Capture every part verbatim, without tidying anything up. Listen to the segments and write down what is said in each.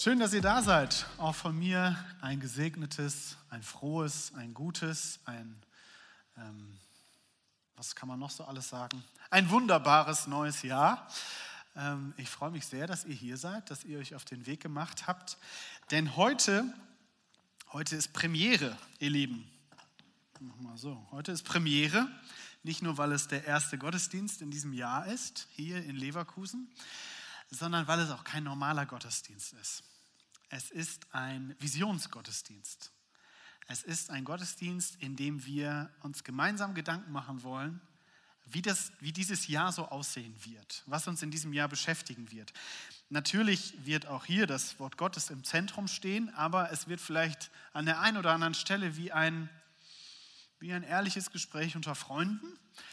Schön, dass ihr da seid. Auch von mir ein gesegnetes, ein frohes, ein gutes, ein, ähm, was kann man noch so alles sagen? Ein wunderbares neues Jahr. Ähm, ich freue mich sehr, dass ihr hier seid, dass ihr euch auf den Weg gemacht habt. Denn heute, heute ist Premiere, ihr Lieben. Mal so, heute ist Premiere. Nicht nur, weil es der erste Gottesdienst in diesem Jahr ist, hier in Leverkusen, sondern weil es auch kein normaler Gottesdienst ist. Es ist ein Visionsgottesdienst. Es ist ein Gottesdienst, in dem wir uns gemeinsam Gedanken machen wollen, wie, das, wie dieses Jahr so aussehen wird, was uns in diesem Jahr beschäftigen wird. Natürlich wird auch hier das Wort Gottes im Zentrum stehen, aber es wird vielleicht an der einen oder anderen Stelle wie ein, wie ein ehrliches Gespräch unter Freunden.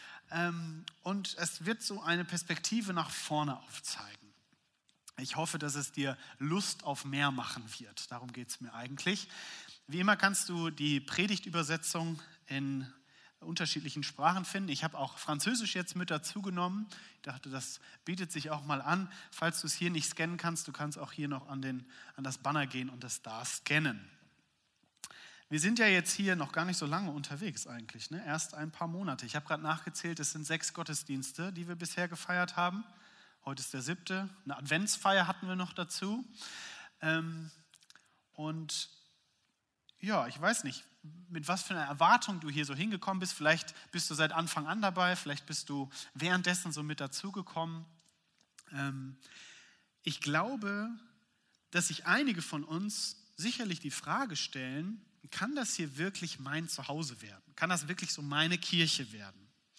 Und es wird so eine Perspektive nach vorne aufzeigen. Ich hoffe, dass es dir Lust auf mehr machen wird. Darum geht es mir eigentlich. Wie immer kannst du die Predigtübersetzung in unterschiedlichen Sprachen finden. Ich habe auch Französisch jetzt mit dazu genommen. Ich dachte, das bietet sich auch mal an. Falls du es hier nicht scannen kannst, du kannst auch hier noch an, den, an das Banner gehen und es da scannen. Wir sind ja jetzt hier noch gar nicht so lange unterwegs eigentlich, ne? Erst ein paar Monate. Ich habe gerade nachgezählt, es sind sechs Gottesdienste, die wir bisher gefeiert haben. Heute ist der siebte. Eine Adventsfeier hatten wir noch dazu. Ähm, und ja, ich weiß nicht, mit was für einer Erwartung du hier so hingekommen bist. Vielleicht bist du seit Anfang an dabei, vielleicht bist du währenddessen so mit dazugekommen. Ähm, ich glaube, dass sich einige von uns sicherlich die Frage stellen, kann das hier wirklich mein Zuhause werden? Kann das wirklich so meine Kirche werden?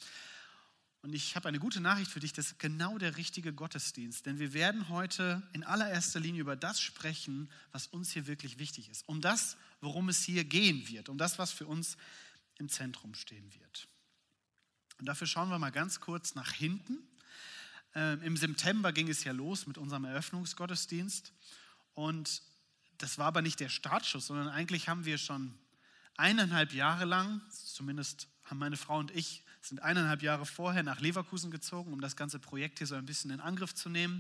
Und ich habe eine gute Nachricht für dich, das ist genau der richtige Gottesdienst. Denn wir werden heute in allererster Linie über das sprechen, was uns hier wirklich wichtig ist. Um das, worum es hier gehen wird. Um das, was für uns im Zentrum stehen wird. Und dafür schauen wir mal ganz kurz nach hinten. Ähm, Im September ging es ja los mit unserem Eröffnungsgottesdienst. Und das war aber nicht der Startschuss, sondern eigentlich haben wir schon eineinhalb Jahre lang, zumindest haben meine Frau und ich, sind eineinhalb Jahre vorher nach Leverkusen gezogen, um das ganze Projekt hier so ein bisschen in Angriff zu nehmen.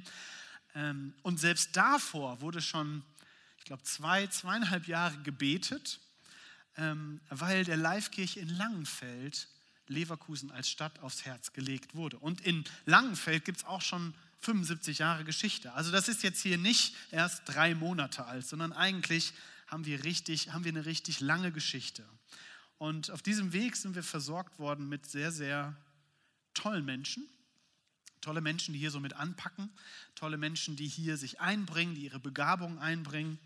Und selbst davor wurde schon, ich glaube, zwei, zweieinhalb Jahre gebetet, weil der Live-Kirche in Langenfeld Leverkusen als Stadt aufs Herz gelegt wurde. Und in Langenfeld gibt es auch schon fünfundsiebzig Jahre Geschichte. Also das ist jetzt hier nicht erst drei Monate alt, sondern eigentlich haben wir, richtig, haben wir eine richtig lange Geschichte. Und auf diesem Weg sind wir versorgt worden mit sehr, sehr tollen Menschen. Tolle Menschen, die hier so mit anpacken. Tolle Menschen, die hier sich einbringen, die ihre Begabung einbringen.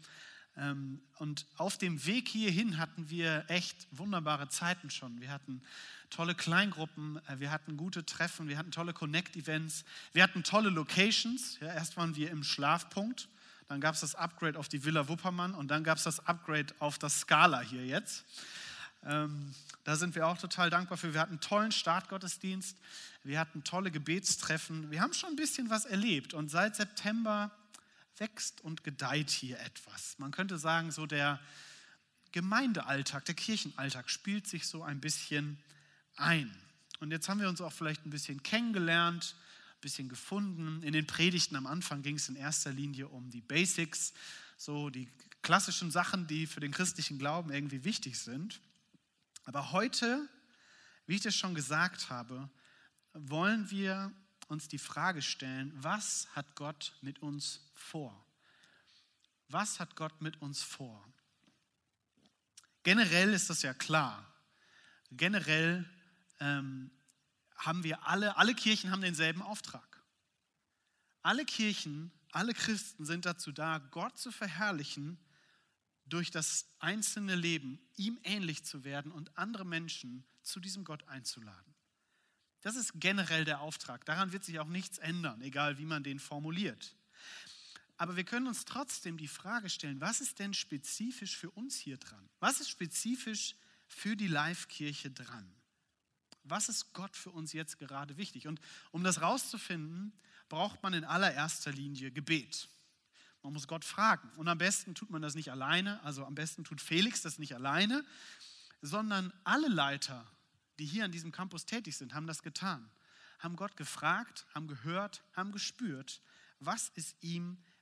Und auf dem Weg hierhin hatten wir echt wunderbare Zeiten schon. Wir hatten tolle Kleingruppen, wir hatten gute Treffen, wir hatten tolle Connect-Events, wir hatten tolle Locations. Ja, erst waren wir im Schlafpunkt, dann gab es das Upgrade auf die Villa Wuppermann und dann gab es das Upgrade auf das Scala hier jetzt. Ähm, da sind wir auch total dankbar für. Wir hatten einen tollen Startgottesdienst, wir hatten tolle Gebetstreffen. Wir haben schon ein bisschen was erlebt und seit September wächst und gedeiht hier etwas. Man könnte sagen, so der Gemeindealltag, der Kirchenalltag spielt sich so ein bisschen ein. Und jetzt haben wir uns auch vielleicht ein bisschen kennengelernt, ein bisschen gefunden. In den Predigten am Anfang ging es in erster Linie um die Basics, so die klassischen Sachen, die für den christlichen Glauben irgendwie wichtig sind. Aber heute, wie ich das schon gesagt habe, wollen wir uns die Frage stellen, was hat Gott mit uns vor? Was hat Gott mit uns vor? Generell ist das ja klar. Generell ähm, haben wir alle, alle Kirchen haben denselben Auftrag. Alle Kirchen, alle Christen sind dazu da, Gott zu verherrlichen, durch das einzelne Leben ihm ähnlich zu werden und andere Menschen zu diesem Gott einzuladen. Das ist generell der Auftrag. Daran wird sich auch nichts ändern, egal wie man den formuliert. Aber wir können uns trotzdem die Frage stellen, was ist denn spezifisch für uns hier dran? Was ist spezifisch für die Live-Kirche dran? Was ist Gott für uns jetzt gerade wichtig? Und um das rauszufinden, braucht man in allererster Linie Gebet. Man muss Gott fragen. Und am besten tut man das nicht alleine, also am besten tut Felix das nicht alleine, sondern alle Leiter, die hier an diesem Campus tätig sind, haben das getan. Haben Gott gefragt, haben gehört, haben gespürt, was ist ihm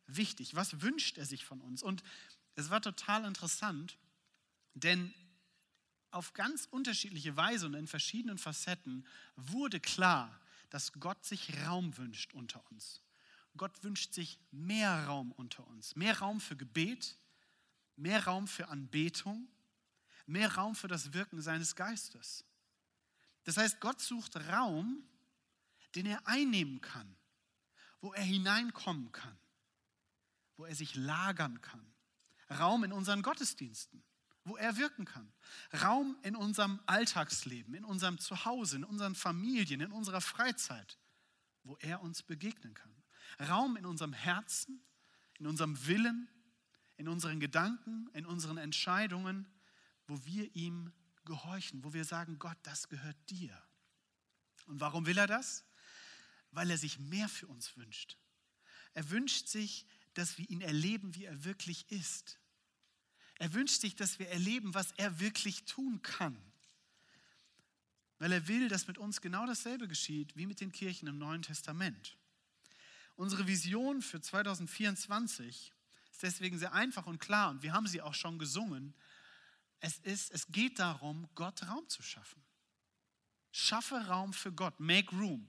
wichtig? Was wünscht er sich von uns? Und es war total interessant, denn auf ganz unterschiedliche Weise und in verschiedenen Facetten wurde klar, dass Gott sich Raum wünscht unter uns. Gott wünscht sich mehr Raum unter uns. Mehr Raum für Gebet, mehr Raum für Anbetung, mehr Raum für das Wirken seines Geistes. Das heißt, Gott sucht Raum, den er einnehmen kann, wo er hineinkommen kann, wo er sich lagern kann. Raum in unseren Gottesdiensten, wo er wirken kann. Raum in unserem Alltagsleben, in unserem Zuhause, in unseren Familien, in unserer Freizeit, wo er uns begegnen kann. Raum in unserem Herzen, in unserem Willen, in unseren Gedanken, in unseren Entscheidungen, wo wir ihm gehorchen, wo wir sagen, Gott, das gehört dir. Und warum will er das? Weil er sich mehr für uns wünscht. Er wünscht sich, dass wir ihn erleben, wie er wirklich ist. Er wünscht sich, dass wir erleben, was er wirklich tun kann. Weil er will, dass mit uns genau dasselbe geschieht, wie mit den Kirchen im Neuen Testament. Unsere Vision für zwanzig vierundzwanzig ist deswegen sehr einfach und klar und wir haben sie auch schon gesungen. Es ist, es geht darum, Gott Raum zu schaffen. Schaffe Raum für Gott, make room.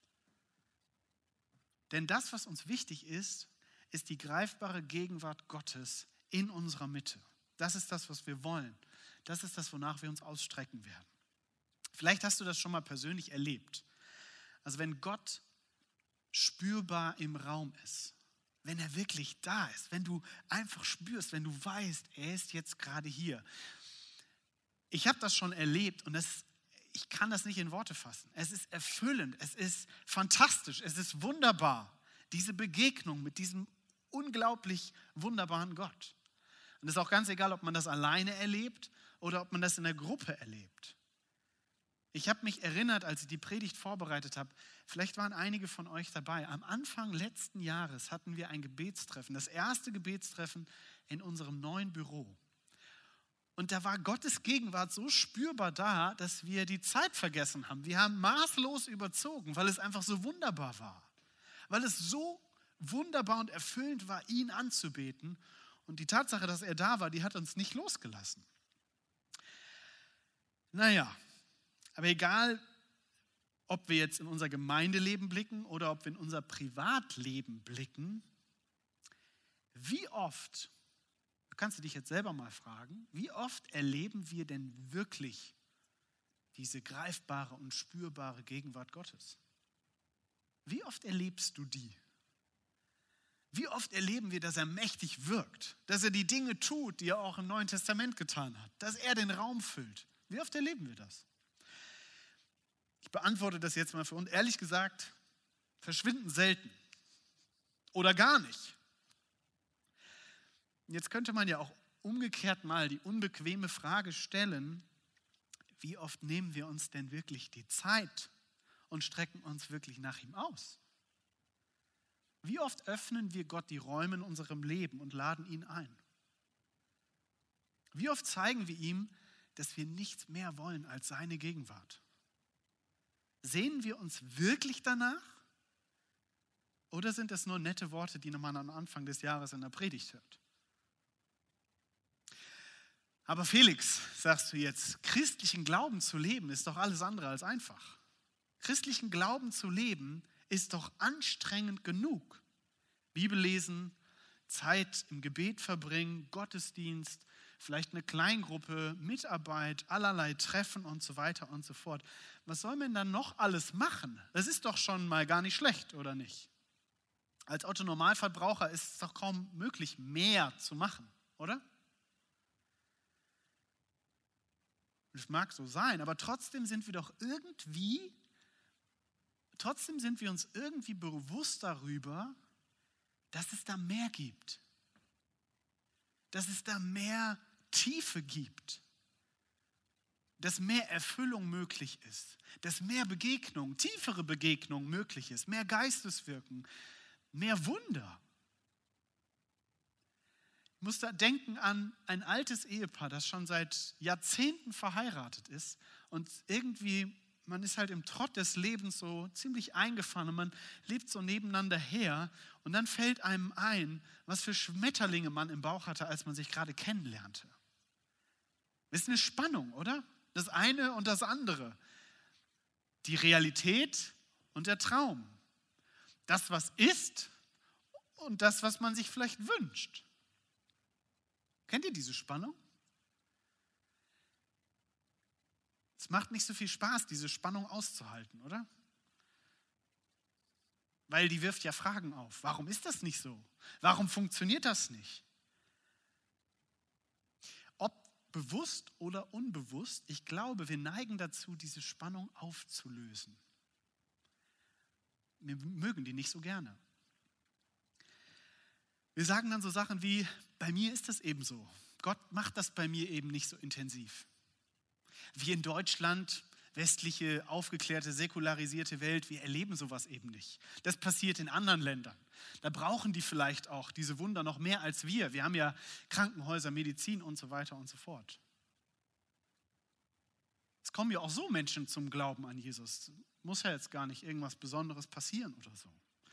Denn das, was uns wichtig ist, ist die greifbare Gegenwart Gottes in unserer Mitte. Das ist das, was wir wollen. Das ist das, wonach wir uns ausstrecken werden. Vielleicht hast du das schon mal persönlich erlebt. Also wenn Gott spürbar im Raum ist, wenn er wirklich da ist, wenn du einfach spürst, wenn du weißt, er ist jetzt gerade hier. Ich habe das schon erlebt und das, ich kann das nicht in Worte fassen. Es ist erfüllend, es ist fantastisch, es ist wunderbar, diese Begegnung mit diesem unglaublich wunderbaren Gott. Und es ist auch ganz egal, ob man das alleine erlebt oder ob man das in der Gruppe erlebt. Ich habe mich erinnert, als ich die Predigt vorbereitet habe, vielleicht waren einige von euch dabei. Am Anfang letzten Jahres hatten wir ein Gebetstreffen, das erste Gebetstreffen in unserem neuen Büro. Und da war Gottes Gegenwart so spürbar da, dass wir die Zeit vergessen haben. Wir haben maßlos überzogen, weil es einfach so wunderbar war. Weil es so wunderbar und erfüllend war, ihn anzubeten. Und die Tatsache, dass er da war, die hat uns nicht losgelassen. Naja, aber egal, ob wir jetzt in unser Gemeindeleben blicken oder ob wir in unser Privatleben blicken, wie oft, du kannst du dich jetzt selber mal fragen, wie oft erleben wir denn wirklich diese greifbare und spürbare Gegenwart Gottes? Wie oft erlebst du die? Wie oft erleben wir, dass er mächtig wirkt, dass er die Dinge tut, die er auch im Neuen Testament getan hat, dass er den Raum füllt? Wie oft erleben wir das? Ich beantworte das jetzt mal für uns. Ehrlich gesagt, verschwinden selten oder gar nicht. Jetzt könnte man ja auch umgekehrt mal die unbequeme Frage stellen, wie oft nehmen wir uns denn wirklich die Zeit und strecken uns wirklich nach ihm aus? Wie oft öffnen wir Gott die Räume in unserem Leben und laden ihn ein? Wie oft zeigen wir ihm, dass wir nichts mehr wollen als seine Gegenwart? Sehnen wir uns wirklich danach? Oder sind es nur nette Worte, die man am Anfang des Jahres in der Predigt hört? Aber Felix, sagst du jetzt, christlichen Glauben zu leben ist doch alles andere als einfach. Christlichen Glauben zu leben ist doch anstrengend genug. Bibel lesen, Zeit im Gebet verbringen, Gottesdienst, vielleicht eine Kleingruppe, Mitarbeit, allerlei Treffen und so weiter und so fort. Was soll man dann noch alles machen? Das ist doch schon mal gar nicht schlecht, oder nicht? Als Otto-Normalverbraucher ist es doch kaum möglich, mehr zu machen, oder? Das mag so sein, aber trotzdem sind wir doch irgendwie, trotzdem sind wir uns irgendwie bewusst darüber, dass es da mehr gibt. Dass es da mehr Tiefe gibt. Dass mehr Erfüllung möglich ist. Dass mehr Begegnung, tiefere Begegnung möglich ist. Mehr Geisteswirken, mehr Wunder. Ich muss da denken an ein altes Ehepaar, das schon seit Jahrzehnten verheiratet ist und irgendwie man ist halt im Trott des Lebens so ziemlich eingefahren und man lebt so nebeneinander her und dann fällt einem ein, was für Schmetterlinge man im Bauch hatte, als man sich gerade kennenlernte. Das ist eine Spannung, oder? Das eine und das andere. Die Realität und der Traum. Das, was ist und das, was man sich vielleicht wünscht. Kennt ihr diese Spannung? Es macht nicht so viel Spaß, diese Spannung auszuhalten, oder? Weil die wirft ja Fragen auf. Warum ist das nicht so? Warum funktioniert das nicht? Ob bewusst oder unbewusst, ich glaube, wir neigen dazu, diese Spannung aufzulösen. Wir mögen die nicht so gerne. Wir sagen dann so Sachen wie, bei mir ist das eben so. Gott macht das bei mir eben nicht so intensiv. Wir in Deutschland, westliche, aufgeklärte, säkularisierte Welt, wir erleben sowas eben nicht. Das passiert in anderen Ländern. Da brauchen die vielleicht auch diese Wunder noch mehr als wir. Wir haben ja Krankenhäuser, Medizin und so weiter und so fort. Es kommen ja auch so Menschen zum Glauben an Jesus. Muss ja jetzt gar nicht irgendwas Besonderes passieren oder so.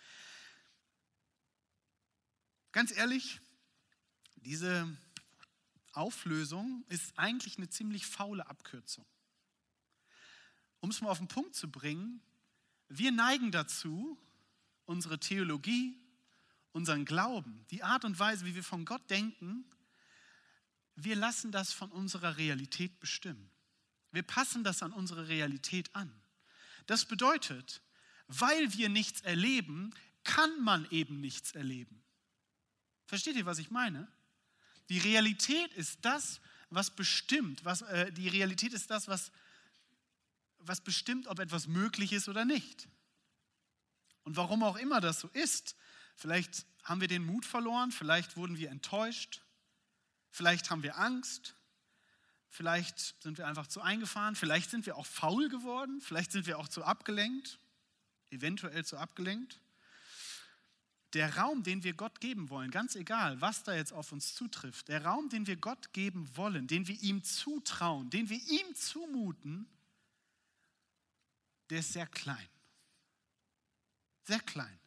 Ganz ehrlich, diese Auflösung ist eigentlich eine ziemlich faule Abkürzung. Um es mal auf den Punkt zu bringen, wir neigen dazu, unsere Theologie, unseren Glauben, die Art und Weise, wie wir von Gott denken, wir lassen das von unserer Realität bestimmen. Wir passen das an unsere Realität an. Das bedeutet, weil wir nichts erleben, kann man eben nichts erleben. Versteht ihr, was ich meine? Die Realität ist das, was bestimmt, was, äh, die Realität ist das, was, was bestimmt, ob etwas möglich ist oder nicht. Und warum auch immer das so ist, vielleicht haben wir den Mut verloren, vielleicht wurden wir enttäuscht, vielleicht haben wir Angst, vielleicht sind wir einfach zu eingefahren, vielleicht sind wir auch faul geworden, vielleicht sind wir auch zu abgelenkt, eventuell zu abgelenkt. Der Raum, den wir Gott geben wollen, ganz egal, was da jetzt auf uns zutrifft, der Raum, den wir Gott geben wollen, den wir ihm zutrauen, den wir ihm zumuten, der ist sehr klein. Sehr klein.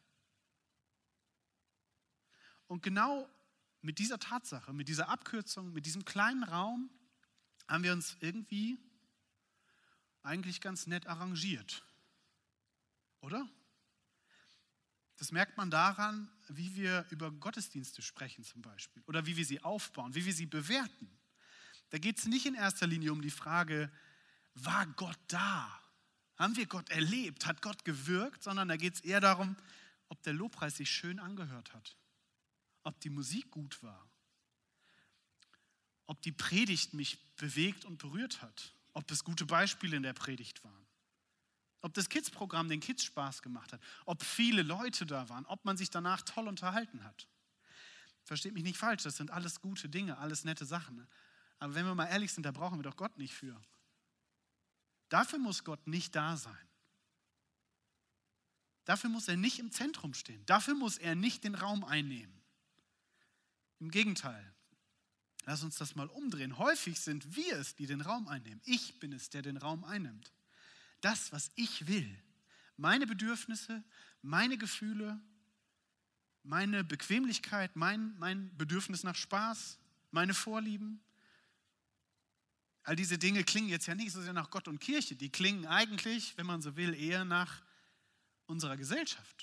Und genau mit dieser Tatsache, mit dieser Abkürzung, mit diesem kleinen Raum haben wir uns irgendwie eigentlich ganz nett arrangiert. Oder? Das merkt man daran, wie wir über Gottesdienste sprechen zum Beispiel oder wie wir sie aufbauen, wie wir sie bewerten. Da geht es nicht in erster Linie um die Frage, war Gott da? Haben wir Gott erlebt? Hat Gott gewirkt? Sondern da geht es eher darum, ob der Lobpreis sich schön angehört hat, ob die Musik gut war, ob die Predigt mich bewegt und berührt hat, ob es gute Beispiele in der Predigt waren. Ob das Kids-Programm den Kids Spaß gemacht hat, ob viele Leute da waren, ob man sich danach toll unterhalten hat. Versteht mich nicht falsch, das sind alles gute Dinge, alles nette Sachen. Aber wenn wir mal ehrlich sind, da brauchen wir doch Gott nicht für. Dafür muss Gott nicht da sein. Dafür muss er nicht im Zentrum stehen. Dafür muss er nicht den Raum einnehmen. Im Gegenteil. Lass uns das mal umdrehen. Häufig sind wir es, die den Raum einnehmen. Ich bin es, der den Raum einnimmt. Das, was ich will, meine Bedürfnisse, meine Gefühle, meine Bequemlichkeit, mein, mein Bedürfnis nach Spaß, meine Vorlieben. All diese Dinge klingen jetzt ja nicht so sehr nach Gott und Kirche. Die klingen eigentlich, wenn man so will, eher nach unserer Gesellschaft.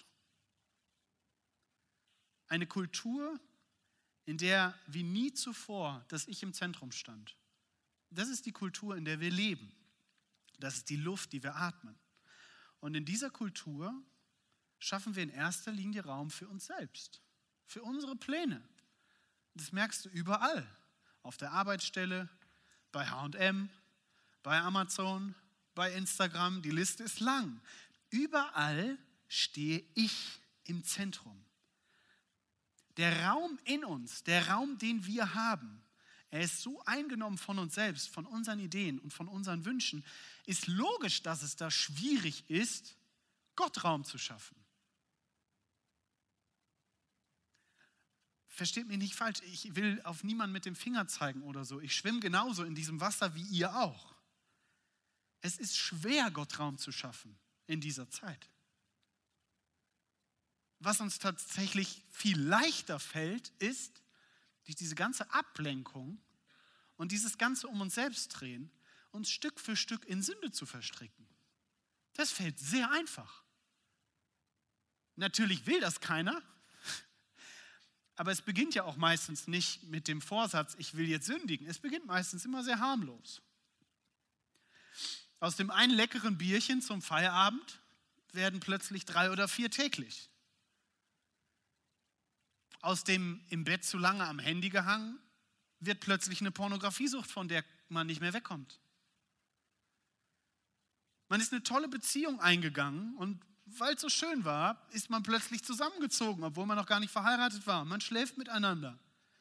Eine Kultur, in der wie nie zuvor das Ich im Zentrum stand. Das ist die Kultur, in der wir leben. Das ist die Luft, die wir atmen. Und in dieser Kultur schaffen wir in erster Linie Raum für uns selbst, für unsere Pläne. Das merkst du überall. Auf der Arbeitsstelle, bei H und M, bei Amazon, bei Instagram. Die Liste ist lang. Überall stehe ich im Zentrum. Der Raum in uns, der Raum, den wir haben, er ist so eingenommen von uns selbst, von unseren Ideen und von unseren Wünschen, ist logisch, dass es da schwierig ist, Gott Raum zu schaffen. Versteht mich nicht falsch, ich will auf niemanden mit dem Finger zeigen oder so. Ich schwimme genauso in diesem Wasser wie ihr auch. Es ist schwer, Gott Raum zu schaffen in dieser Zeit. Was uns tatsächlich viel leichter fällt, ist, durch diese ganze Ablenkung und dieses ganze um uns selbst drehen, uns Stück für Stück in Sünde zu verstricken. Das fällt sehr einfach. Natürlich will das keiner, aber es beginnt ja auch meistens nicht mit dem Vorsatz, ich will jetzt sündigen. Es beginnt meistens immer sehr harmlos. Aus dem einen leckeren Bierchen zum Feierabend werden plötzlich drei oder vier täglich. Aus dem im Bett zu lange am Handy gehangen, wird plötzlich eine Pornografiesucht, von der man nicht mehr wegkommt. Man ist eine tolle Beziehung eingegangen und weil es so schön war, ist man plötzlich zusammengezogen, obwohl man noch gar nicht verheiratet war. Man schläft miteinander.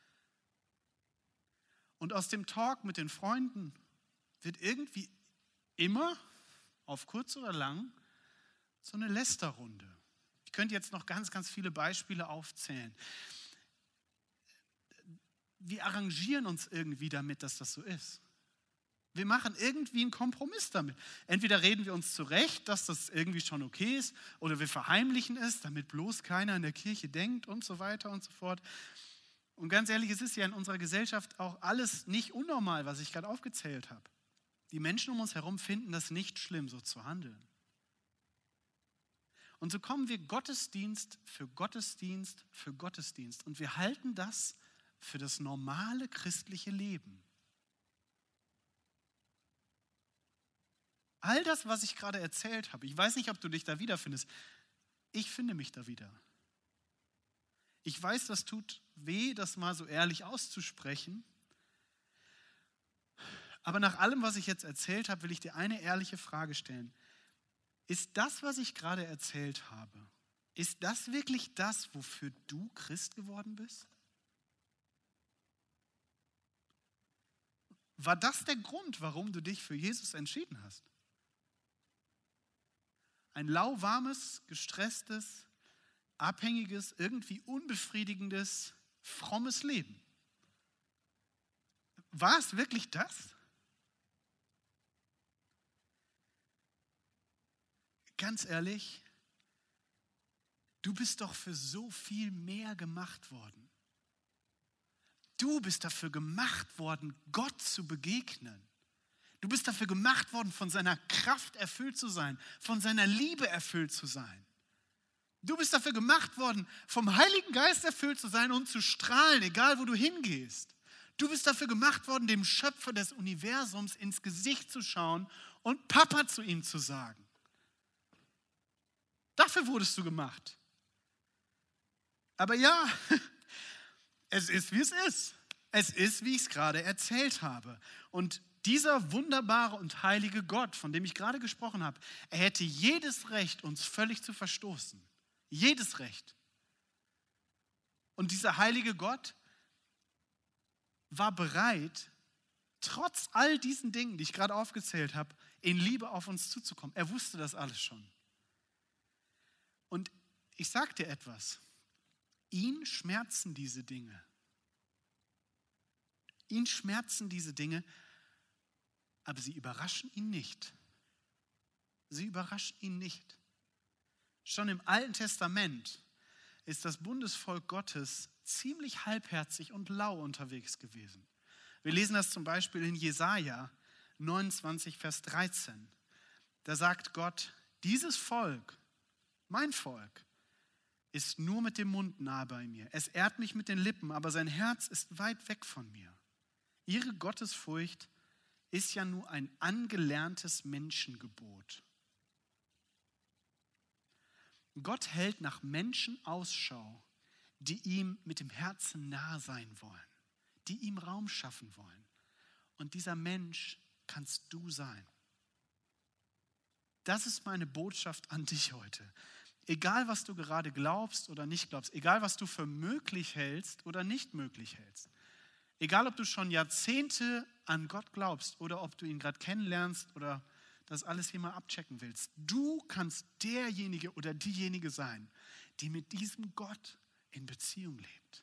Und aus dem Talk mit den Freunden wird irgendwie immer, auf kurz oder lang, so eine Lästerrunde. Ich könnte jetzt noch ganz, ganz viele Beispiele aufzählen. Wir arrangieren uns irgendwie damit, dass das so ist. Wir machen irgendwie einen Kompromiss damit. Entweder reden wir uns zurecht, dass das irgendwie schon okay ist, oder wir verheimlichen es, damit bloß keiner in der Kirche denkt und so weiter und so fort. Und ganz ehrlich, es ist ja in unserer Gesellschaft auch alles nicht unnormal, was ich gerade aufgezählt habe. Die Menschen um uns herum finden das nicht schlimm, so zu handeln. Und so kommen wir Gottesdienst für Gottesdienst für Gottesdienst und wir halten das für das normale christliche Leben. All das, was ich gerade erzählt habe, ich weiß nicht, ob du dich da wiederfindest, ich finde mich da wieder. Ich weiß, das tut weh, das mal so ehrlich auszusprechen, aber nach allem, was ich jetzt erzählt habe, will ich dir eine ehrliche Frage stellen. Ist das, was ich gerade erzählt habe, ist das wirklich das, wofür du Christ geworden bist? War das der Grund, warum du dich für Jesus entschieden hast? Ein lauwarmes, gestresstes, abhängiges, irgendwie unbefriedigendes, frommes Leben. War es wirklich das? Ganz ehrlich, du bist doch für so viel mehr gemacht worden. Du bist dafür gemacht worden, Gott zu begegnen. Du bist dafür gemacht worden, von seiner Kraft erfüllt zu sein, von seiner Liebe erfüllt zu sein. Du bist dafür gemacht worden, vom Heiligen Geist erfüllt zu sein und zu strahlen, egal wo du hingehst. Du bist dafür gemacht worden, dem Schöpfer des Universums ins Gesicht zu schauen und Papa zu ihm zu sagen. Dafür wurdest du gemacht. Aber ja, es ist, wie es ist. Es ist, wie ich es gerade erzählt habe. Und dieser wunderbare und heilige Gott, von dem ich gerade gesprochen habe, er hätte jedes Recht, uns völlig zu verstoßen. Jedes Recht. Und dieser heilige Gott war bereit, trotz all diesen Dingen, die ich gerade aufgezählt habe, in Liebe auf uns zuzukommen. Er wusste das alles schon. Und ich sage dir etwas, ihn schmerzen diese Dinge. Ihn schmerzen diese Dinge, aber sie überraschen ihn nicht. Sie überraschen ihn nicht. Schon im Alten Testament ist das Bundesvolk Gottes ziemlich halbherzig und lau unterwegs gewesen. Wir lesen das zum Beispiel in Jesaja neunundzwanzig, Vers dreizehn. Da sagt Gott, dieses Volk, mein Volk, ist nur mit dem Mund nahe bei mir. Es ehrt mich mit den Lippen, aber sein Herz ist weit weg von mir. Ihre Gottesfurcht ist ja nur ein angelerntes Menschengebot. Gott hält nach Menschen Ausschau, die ihm mit dem Herzen nahe sein wollen, die ihm Raum schaffen wollen. Und dieser Mensch kannst du sein. Das ist meine Botschaft an dich heute. Egal, was du gerade glaubst oder nicht glaubst, egal, was du für möglich hältst oder nicht möglich hältst, egal, ob du schon Jahrzehnte an Gott glaubst oder ob du ihn gerade kennenlernst oder das alles hier mal abchecken willst, du kannst derjenige oder diejenige sein, die mit diesem Gott in Beziehung lebt.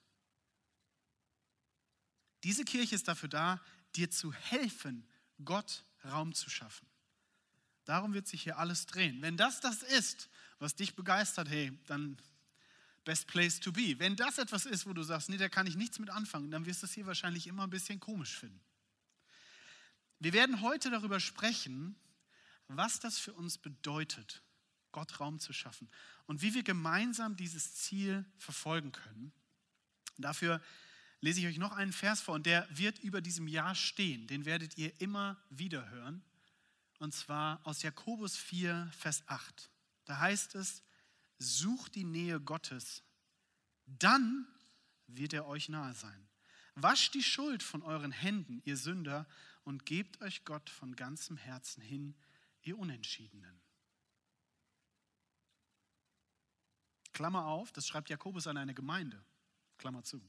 Diese Kirche ist dafür da, dir zu helfen, Gott Raum zu schaffen. Darum wird sich hier alles drehen. Wenn das das ist, was dich begeistert, hey, dann best place to be. Wenn das etwas ist, wo du sagst, nee, da kann ich nichts mit anfangen, dann wirst du es hier wahrscheinlich immer ein bisschen komisch finden. Wir werden heute darüber sprechen, was das für uns bedeutet, Gott Raum zu schaffen und wie wir gemeinsam dieses Ziel verfolgen können. Dafür lese ich euch noch einen Vers vor und der wird über diesem Jahr stehen. Den werdet ihr immer wieder hören. Und zwar aus Jakobus vier, Vers acht. Da heißt es, sucht die Nähe Gottes, dann wird er euch nahe sein. Wascht die Schuld von euren Händen, ihr Sünder, und gebt euch Gott von ganzem Herzen hin, ihr Unentschiedenen. Klammer auf, das schreibt Jakobus an eine Gemeinde. Klammer zu.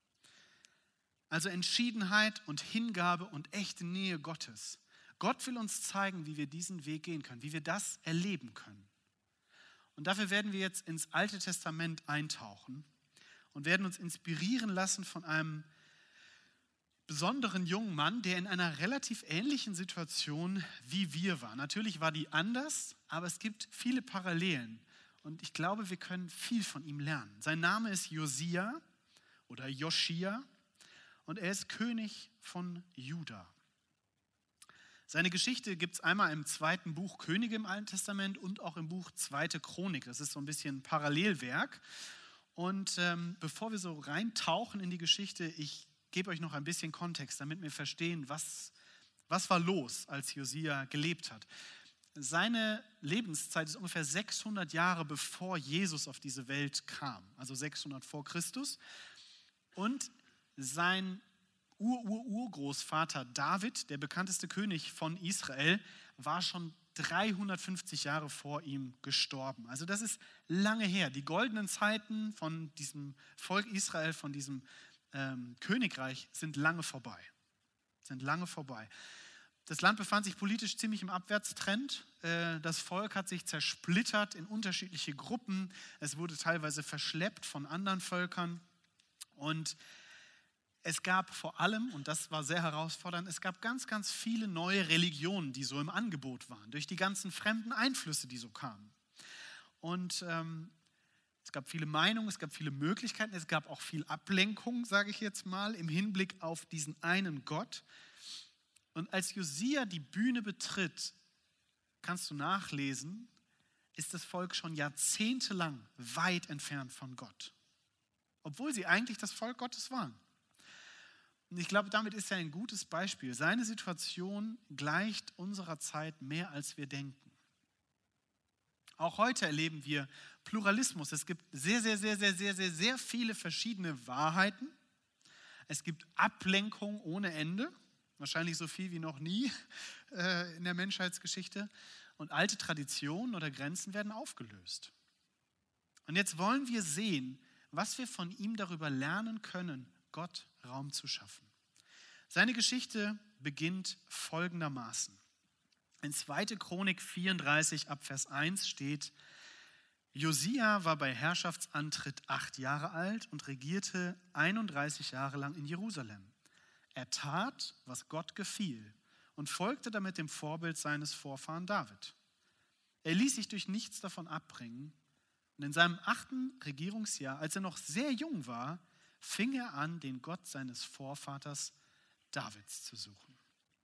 Also Entschiedenheit und Hingabe und echte Nähe Gottes. Gott will uns zeigen, wie wir diesen Weg gehen können, wie wir das erleben können. Und dafür werden wir jetzt ins Alte Testament eintauchen und werden uns inspirieren lassen von einem besonderen jungen Mann, der in einer relativ ähnlichen Situation wie wir war. Natürlich war die anders, aber es gibt viele Parallelen. Und ich glaube, wir können viel von ihm lernen. Sein Name ist Josia oder Joschia und er ist König von Juda. Seine Geschichte gibt es einmal im zweiten Buch Könige im Alten Testament und auch im Buch Zweite Chronik. Das ist so ein bisschen ein Parallelwerk. Und ähm, bevor wir so reintauchen in die Geschichte, ich gebe euch noch ein bisschen Kontext, damit wir verstehen, was, was war los, als Josia gelebt hat. Seine Lebenszeit ist ungefähr sechshundert Jahre bevor Jesus auf diese Welt kam, also sechshundert vor Christus. Und sein Ur-Ur-Urgroßvater David, der bekannteste König von Israel, war schon dreihundertfünfzig Jahre vor ihm gestorben. Also das ist lange her. Die goldenen Zeiten von diesem Volk Israel, von diesem ähm, Königreich sind lange vorbei. Sind lange vorbei. Das Land befand sich politisch ziemlich im Abwärtstrend. Das Volk hat sich zersplittert in unterschiedliche Gruppen. Es wurde teilweise verschleppt von anderen Völkern. Und es gab vor allem, und das war sehr herausfordernd, es gab ganz, ganz viele neue Religionen, die so im Angebot waren, durch die ganzen fremden Einflüsse, die so kamen. Und ähm, es gab viele Meinungen, es gab viele Möglichkeiten, es gab auch viel Ablenkung, sage ich jetzt mal, im Hinblick auf diesen einen Gott. Und als Josia die Bühne betritt, kannst du nachlesen, ist das Volk schon jahrzehntelang weit entfernt von Gott. Obwohl sie eigentlich das Volk Gottes waren. Und ich glaube, damit ist er ein gutes Beispiel. Seine Situation gleicht unserer Zeit mehr, als wir denken. Auch heute erleben wir Pluralismus. Es gibt sehr, sehr, sehr, sehr, sehr, sehr, sehr viele verschiedene Wahrheiten. Es gibt Ablenkung ohne Ende. Wahrscheinlich so viel wie noch nie äh, in der Menschheitsgeschichte. Und alte Traditionen oder Grenzen werden aufgelöst. Und jetzt wollen wir sehen, was wir von ihm darüber lernen können, Gott Raum zu schaffen. Seine Geschichte beginnt folgendermaßen. In zweite Chronik vierunddreißig ab Vers eins steht, Josia war bei Herrschaftsantritt acht Jahre alt und regierte einunddreißig Jahre lang in Jerusalem. Er tat, was Gott gefiel und folgte damit dem Vorbild seines Vorfahren David. Er ließ sich durch nichts davon abbringen und in seinem achten Regierungsjahr, als er noch sehr jung war, fing er an, den Gott seines Vorvaters Davids zu suchen.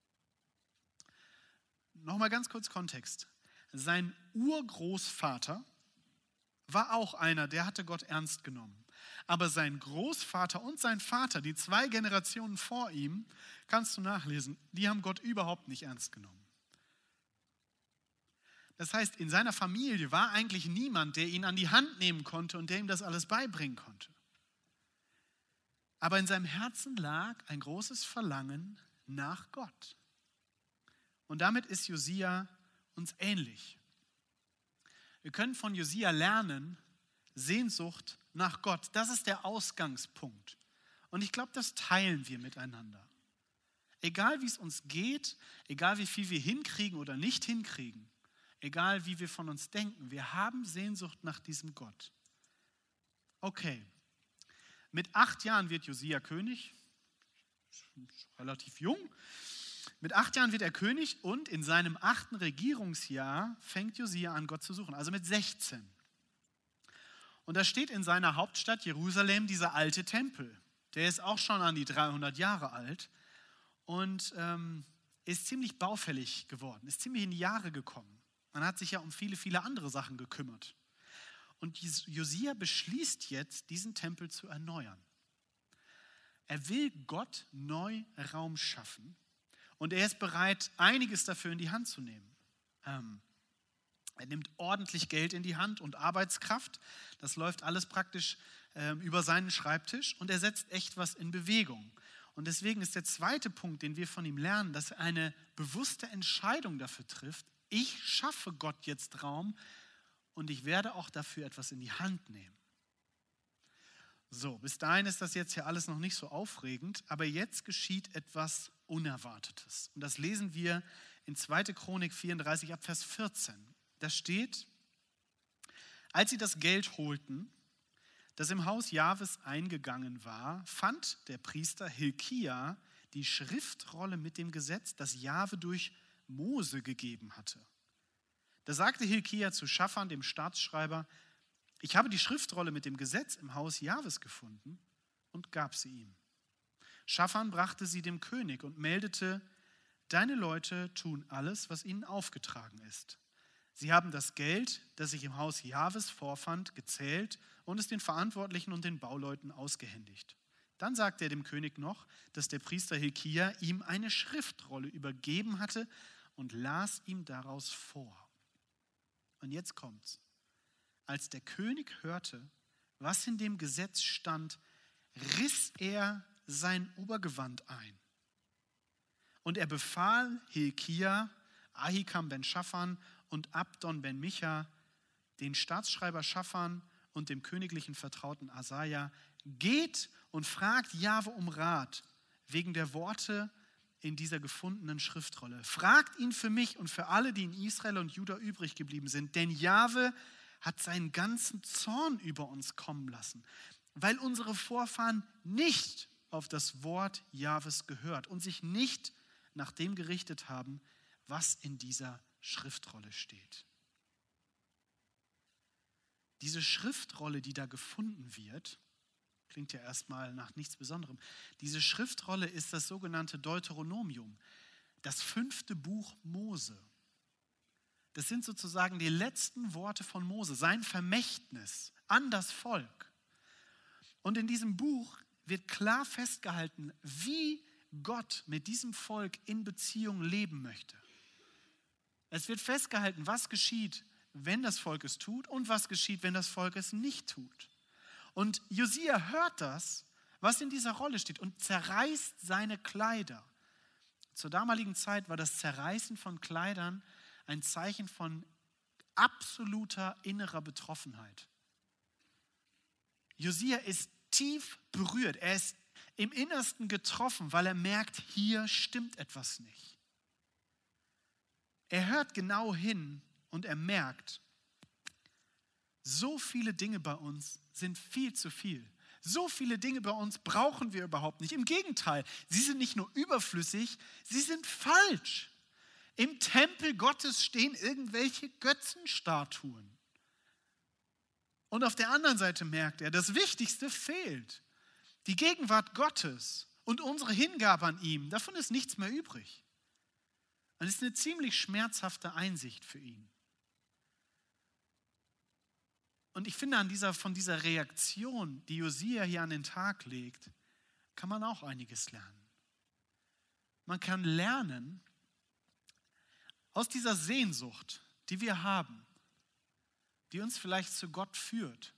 Nochmal ganz kurz Kontext. Sein Urgroßvater war auch einer, der hatte Gott ernst genommen. Aber sein Großvater und sein Vater, die zwei Generationen vor ihm, kannst du nachlesen, die haben Gott überhaupt nicht ernst genommen. Das heißt, in seiner Familie war eigentlich niemand, der ihn an die Hand nehmen konnte und der ihm das alles beibringen konnte. Aber in seinem Herzen lag ein großes Verlangen nach Gott. Und damit ist Josia uns ähnlich. Wir können von Josia lernen, Sehnsucht nach Gott. Das ist der Ausgangspunkt. Und ich glaube, das teilen wir miteinander. Egal wie es uns geht, egal wie viel wir hinkriegen oder nicht hinkriegen, egal wie wir von uns denken, wir haben Sehnsucht nach diesem Gott. Okay, mit acht Jahren wird Josia König, relativ jung. Mit acht Jahren wird er König und in seinem achten Regierungsjahr fängt Josia an, Gott zu suchen, also mit sechzehn. Und da steht in seiner Hauptstadt Jerusalem dieser alte Tempel. Der ist auch schon an die dreihundert Jahre alt und ähm, ist ziemlich baufällig geworden, ist ziemlich in die Jahre gekommen. Man hat sich ja um viele, viele andere Sachen gekümmert. Und Josia beschließt jetzt, diesen Tempel zu erneuern. Er will Gott neu Raum schaffen und er ist bereit, einiges dafür in die Hand zu nehmen. Ähm, er nimmt ordentlich Geld in die Hand und Arbeitskraft. Das läuft alles praktisch ähm, über seinen Schreibtisch und er setzt echt was in Bewegung. Und deswegen ist der zweite Punkt, den wir von ihm lernen, dass er eine bewusste Entscheidung dafür trifft. Ich schaffe Gott jetzt Raum und ich werde auch dafür etwas in die Hand nehmen. So, bis dahin ist das jetzt hier alles noch nicht so aufregend, aber jetzt geschieht etwas Unerwartetes. Und das lesen wir in zweite Chronik vierunddreißig ab Vers vierzehn. Da steht, als sie das Geld holten, das im Haus Jahwes eingegangen war, fand der Priester Hilkia die Schriftrolle mit dem Gesetz, das Jahwe durch Mose gegeben hatte. Da sagte Hilkia zu Schaffan, dem Staatsschreiber, ich habe die Schriftrolle mit dem Gesetz im Haus Jahwes gefunden und gab sie ihm. Schaffan brachte sie dem König und meldete, deine Leute tun alles, was ihnen aufgetragen ist. Sie haben das Geld, das sich im Haus Jahwes vorfand, gezählt und es den Verantwortlichen und den Bauleuten ausgehändigt. Dann sagte er dem König noch, dass der Priester Hilkia ihm eine Schriftrolle übergeben hatte und las ihm daraus vor. Und jetzt kommt's. Als der König hörte, was in dem Gesetz stand, riss er sein Obergewand ein. Und er befahl Hilkia, Ahikam ben Schaffan und Abdon ben Micha, den Staatsschreiber Schaffan und dem königlichen Vertrauten Asaja, geht und fragt Jahwe um Rat wegen der Worte in dieser gefundenen Schriftrolle. Fragt ihn für mich und für alle, die in Israel und Juda übrig geblieben sind, denn Jahwe hat seinen ganzen Zorn über uns kommen lassen, weil unsere Vorfahren nicht auf das Wort Jahwes gehört und sich nicht nach dem gerichtet haben, was in dieser Schriftrolle steht. Diese Schriftrolle, die da gefunden wird, klingt ja erstmal nach nichts Besonderem. Diese Schriftrolle ist das sogenannte Deuteronomium, das fünfte Buch Mose. Das sind sozusagen die letzten Worte von Mose, sein Vermächtnis an das Volk. Und in diesem Buch wird klar festgehalten, wie Gott mit diesem Volk in Beziehung leben möchte. Es wird festgehalten, was geschieht, wenn das Volk es tut und was geschieht, wenn das Volk es nicht tut. Und Josia hört das, was in dieser Rolle steht und zerreißt seine Kleider. Zur damaligen Zeit war das Zerreißen von Kleidern ein Zeichen von absoluter innerer Betroffenheit. Josia ist tief berührt, er ist im Innersten getroffen, weil er merkt, hier stimmt etwas nicht. Er hört genau hin und er merkt, so viele Dinge bei uns sind viel zu viel. So viele Dinge bei uns brauchen wir überhaupt nicht. Im Gegenteil, sie sind nicht nur überflüssig, sie sind falsch. Im Tempel Gottes stehen irgendwelche Götzenstatuen. Und auf der anderen Seite merkt er, das Wichtigste fehlt. Die Gegenwart Gottes und unsere Hingabe an ihm, davon ist nichts mehr übrig. Und es ist eine ziemlich schmerzhafte Einsicht für ihn. Und ich finde, an dieser, von dieser Reaktion, die Josia hier an den Tag legt, kann man auch einiges lernen. Man kann lernen, aus dieser Sehnsucht, die wir haben, die uns vielleicht zu Gott führt,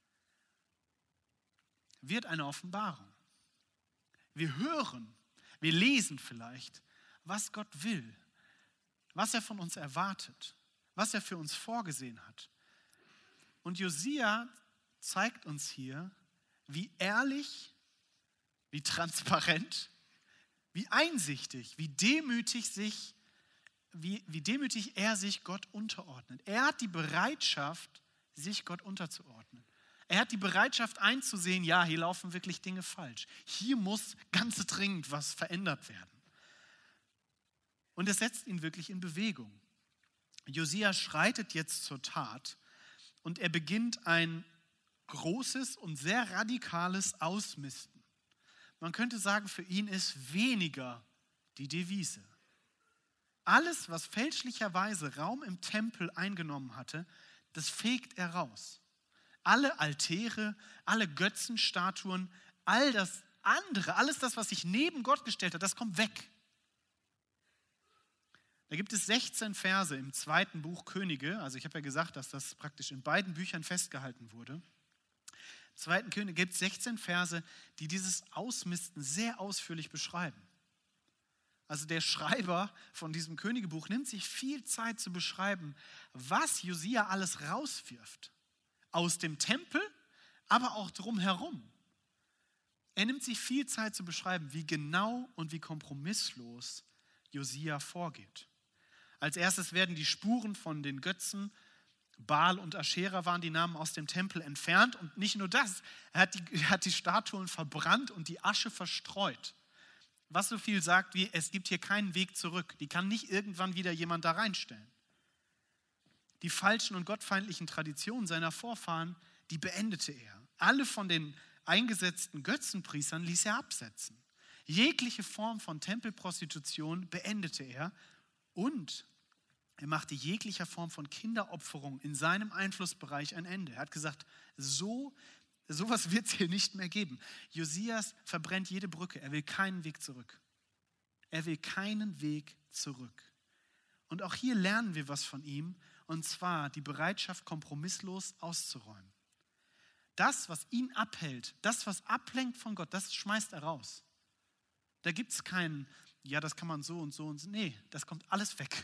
wird eine Offenbarung. Wir hören, wir lesen vielleicht, was Gott will, was er von uns erwartet, was er für uns vorgesehen hat. Und Josia zeigt uns hier, wie ehrlich, wie transparent, wie einsichtig, wie demütig sich, wie, wie demütig er sich Gott unterordnet. Er hat die Bereitschaft, sich Gott unterzuordnen. Er hat die Bereitschaft einzusehen, ja, hier laufen wirklich Dinge falsch. Hier muss ganz dringend was verändert werden. Und es setzt ihn wirklich in Bewegung. Josia schreitet jetzt zur Tat und er beginnt ein großes und sehr radikales Ausmisten. Man könnte sagen, für ihn ist weniger die Devise. Alles, was fälschlicherweise Raum im Tempel eingenommen hatte, das fegt er raus. Alle Altäre, alle Götzenstatuen, all das andere, alles das, was sich neben Gott gestellt hat, das kommt weg. Da gibt es sechzehn Verse im zweiten Buch Könige. Also ich habe ja gesagt, dass das praktisch in beiden Büchern festgehalten wurde. Im zweiten Könige gibt es sechzehn Verse, die dieses Ausmisten sehr ausführlich beschreiben. Also der Schreiber von diesem Königebuch nimmt sich viel Zeit zu beschreiben, was Josia alles rauswirft. Aus dem Tempel, aber auch drumherum. Er nimmt sich viel Zeit zu beschreiben, wie genau und wie kompromisslos Josia vorgeht. Als erstes werden die Spuren von den Götzen, Baal und Aschera waren die Namen, aus dem Tempel entfernt. Und nicht nur das, er hat die, er hat die Statuen verbrannt und die Asche verstreut. Was so viel sagt wie, es gibt hier keinen Weg zurück. Die kann nicht irgendwann wieder jemand da reinstellen. Die falschen und gottfeindlichen Traditionen seiner Vorfahren, die beendete er. Alle von den eingesetzten Götzenpriestern ließ er absetzen. Jegliche Form von Tempelprostitution beendete er und er machte jeglicher Form von Kinderopferung in seinem Einflussbereich ein Ende. Er hat gesagt, so, sowas wird es hier nicht mehr geben. Josias verbrennt jede Brücke. Er will keinen Weg zurück. Er will keinen Weg zurück. Und auch hier lernen wir was von ihm, und zwar die Bereitschaft, kompromisslos auszuräumen. Das, was ihn abhält, das, was ablenkt von Gott, das schmeißt er raus. Da gibt es keinen, ja, das kann man so und so und so. Nee, das kommt alles weg.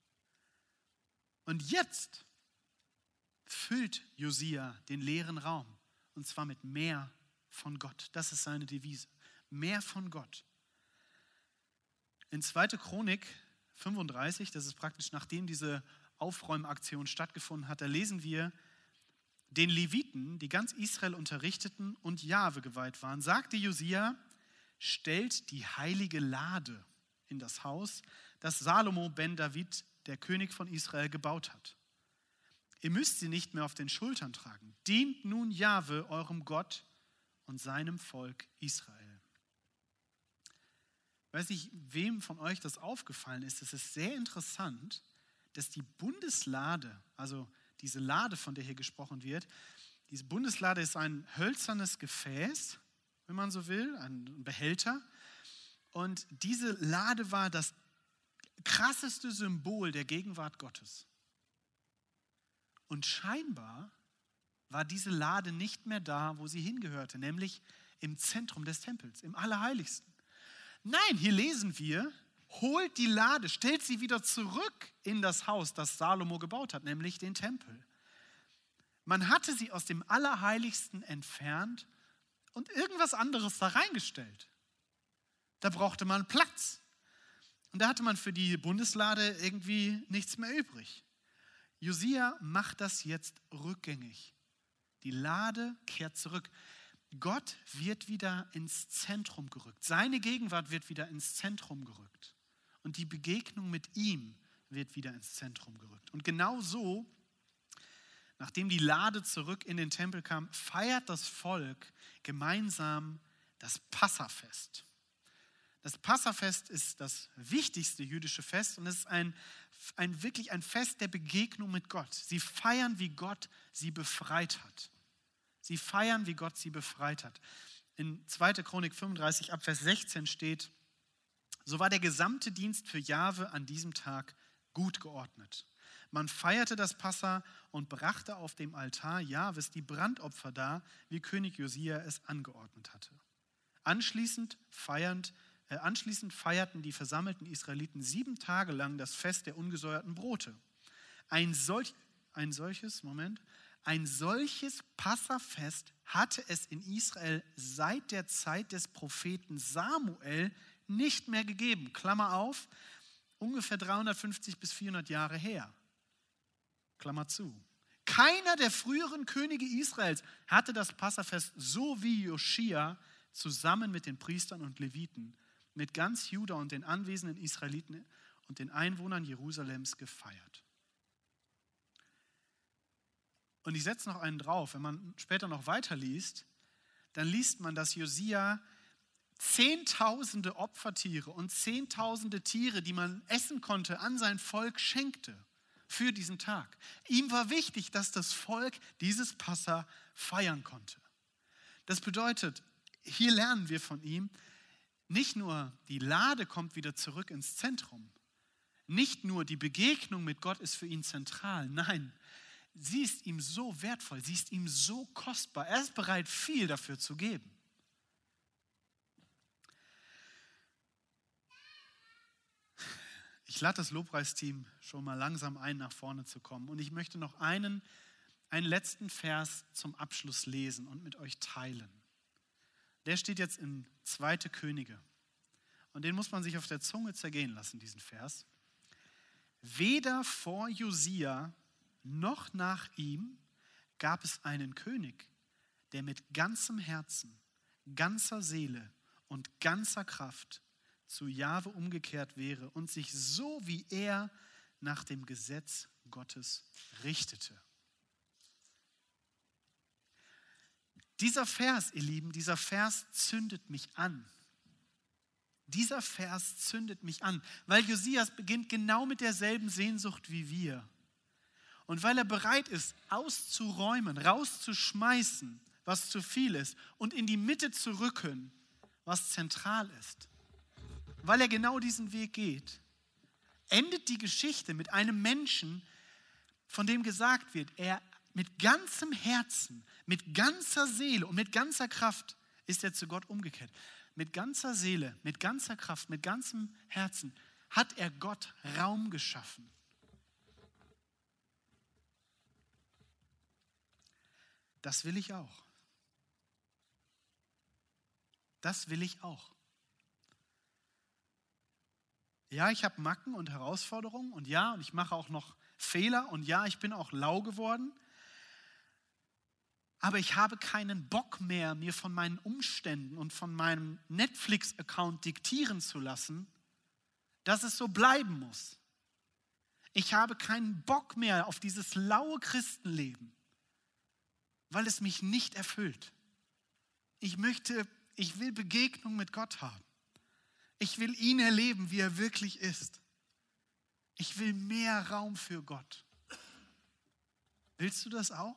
Und jetzt füllt Josia den leeren Raum, und zwar mit mehr von Gott. Das ist seine Devise. Mehr von Gott. In zweite Chronik fünfunddreißig, das ist praktisch nachdem diese Aufräumaktion stattgefunden hat, da lesen wir, den Leviten, die ganz Israel unterrichteten und Jahwe geweiht waren, sagte Josia, stellt die heilige Lade in das Haus, das Salomo ben David, der König von Israel, gebaut hat. Ihr müsst sie nicht mehr auf den Schultern tragen. Dient nun Jahwe, eurem Gott und seinem Volk Israel. Ich weiß nicht, wem von euch das aufgefallen ist. Es ist sehr interessant, dass die Bundeslade, also diese Lade, von der hier gesprochen wird, diese Bundeslade ist ein hölzernes Gefäß, wenn man so will, ein Behälter. Und diese Lade war das krasseste Symbol der Gegenwart Gottes. Und scheinbar war diese Lade nicht mehr da, wo sie hingehörte, nämlich im Zentrum des Tempels, im Allerheiligsten. Nein, hier lesen wir, holt die Lade, stellt sie wieder zurück in das Haus, das Salomo gebaut hat, nämlich den Tempel. Man hatte sie aus dem Allerheiligsten entfernt und irgendwas anderes da reingestellt. Da brauchte man Platz. Und da hatte man für die Bundeslade irgendwie nichts mehr übrig. Josia macht das jetzt rückgängig. Die Lade kehrt zurück. Gott wird wieder ins Zentrum gerückt. Seine Gegenwart wird wieder ins Zentrum gerückt. Und die Begegnung mit ihm wird wieder ins Zentrum gerückt. Und genau so, nachdem die Lade zurück in den Tempel kam, feiert das Volk gemeinsam das Passafest. Das Passafest ist das wichtigste jüdische Fest und es ist ein, ein, wirklich ein Fest der Begegnung mit Gott. Sie feiern, wie Gott sie befreit hat. Sie feiern, wie Gott sie befreit hat. In zweite Chronik fünfunddreißig, ab Vers sechzehn steht, so war der gesamte Dienst für Jahwe an diesem Tag gut geordnet. Man feierte das Passa und brachte auf dem Altar Jahwes die Brandopfer dar, wie König Josia es angeordnet hatte. Anschließend feiernd Anschließend feierten die versammelten Israeliten sieben Tage lang das Fest der ungesäuerten Brote. Ein, solch, ein solches, Moment, ein solches Passafest hatte es in Israel seit der Zeit des Propheten Samuel nicht mehr gegeben. Klammer auf, ungefähr dreihundertfünfzig bis vierhundert Jahre her. Klammer zu. Keiner der früheren Könige Israels hatte das Passafest so wie Joschia zusammen mit den Priestern und Leviten, mit ganz Juda und den anwesenden Israeliten und den Einwohnern Jerusalems gefeiert. Und ich setze noch einen drauf, wenn man später noch weiterliest, dann liest man, dass Josia Zehntausende Opfertiere und Zehntausende Tiere, die man essen konnte, an sein Volk schenkte für diesen Tag. Ihm war wichtig, dass das Volk dieses Passa feiern konnte. Das bedeutet, hier lernen wir von ihm, nicht nur die Lade kommt wieder zurück ins Zentrum, nicht nur die Begegnung mit Gott ist für ihn zentral, nein, sie ist ihm so wertvoll, sie ist ihm so kostbar. Er ist bereit, viel dafür zu geben. Ich lade das Lobpreisteam schon mal langsam ein, nach vorne zu kommen. Und ich möchte noch einen, einen letzten Vers zum Abschluss lesen und mit euch teilen. Der steht jetzt in zweite Könige. Und den muss man sich auf der Zunge zergehen lassen, diesen Vers. Weder vor Josia noch nach ihm gab es einen König, der mit ganzem Herzen, ganzer Seele und ganzer Kraft zu Jahwe umgekehrt wäre und sich so wie er nach dem Gesetz Gottes richtete. Dieser Vers, ihr Lieben, dieser Vers zündet mich an. Dieser Vers zündet mich an, weil Josias beginnt genau mit derselben Sehnsucht wie wir. Und weil er bereit ist, auszuräumen, rauszuschmeißen, was zu viel ist, und in die Mitte zu rücken, was zentral ist. Weil er genau diesen Weg geht, endet die Geschichte mit einem Menschen, von dem gesagt wird, er mit ganzem Herzen, mit ganzer Seele und mit ganzer Kraft ist er zu Gott umgekehrt. Mit ganzer Seele, mit ganzer Kraft, mit ganzem Herzen hat er Gott Raum geschaffen. Das will ich auch. Das will ich auch. Ja, ich habe Macken und Herausforderungen und ja, und ich mache auch noch Fehler und ja, ich bin auch lau geworden. Aber ich habe keinen Bock mehr, mir von meinen Umständen und von meinem Netflix-Account diktieren zu lassen, dass es so bleiben muss. Ich habe keinen Bock mehr auf dieses laue Christenleben, weil es mich nicht erfüllt. Ich möchte, ich will Begegnung mit Gott haben. Ich will ihn erleben, wie er wirklich ist. Ich will mehr Raum für Gott. Willst du das auch?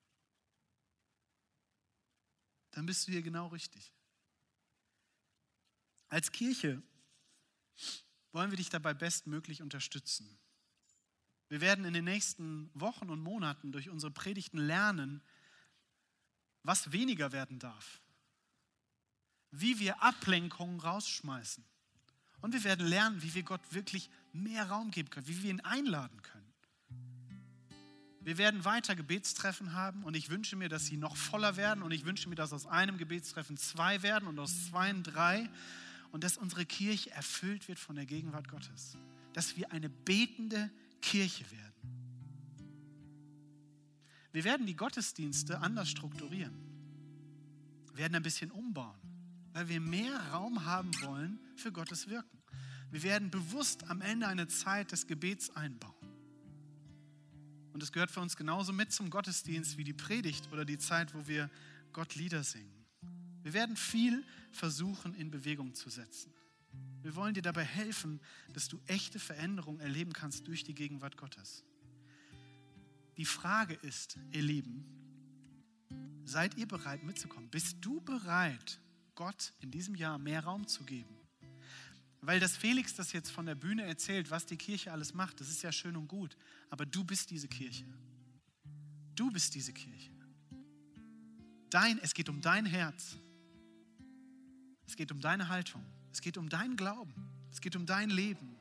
Dann bist du hier genau richtig. Als Kirche wollen wir dich dabei bestmöglich unterstützen. Wir werden in den nächsten Wochen und Monaten durch unsere Predigten lernen, was weniger werden darf. Wie wir Ablenkungen rausschmeißen. Und wir werden lernen, wie wir Gott wirklich mehr Raum geben können, wie wir ihn einladen können. Wir werden weiter Gebetstreffen haben und ich wünsche mir, dass sie noch voller werden und ich wünsche mir, dass aus einem Gebetstreffen zwei werden und aus zwei drei und dass unsere Kirche erfüllt wird von der Gegenwart Gottes. Dass wir eine betende Kirche werden. Wir werden die Gottesdienste anders strukturieren. Wir werden ein bisschen umbauen, weil wir mehr Raum haben wollen für Gottes Wirken. Wir werden bewusst am Ende eine Zeit des Gebets einbauen. Und es gehört für uns genauso mit zum Gottesdienst wie die Predigt oder die Zeit, wo wir Gott Lieder singen. Wir werden viel versuchen, in Bewegung zu setzen. Wir wollen dir dabei helfen, dass du echte Veränderung erleben kannst durch die Gegenwart Gottes. Die Frage ist, ihr Lieben, seid ihr bereit mitzukommen? Bist du bereit, Gott in diesem Jahr mehr Raum zu geben? Weil das Felix das jetzt von der Bühne erzählt, was die Kirche alles macht, das ist ja schön und gut. Aber du bist diese Kirche. Du bist diese Kirche. Dein, es geht um dein Herz. Es geht um deine Haltung. Es geht um deinen Glauben. Es geht um dein Leben.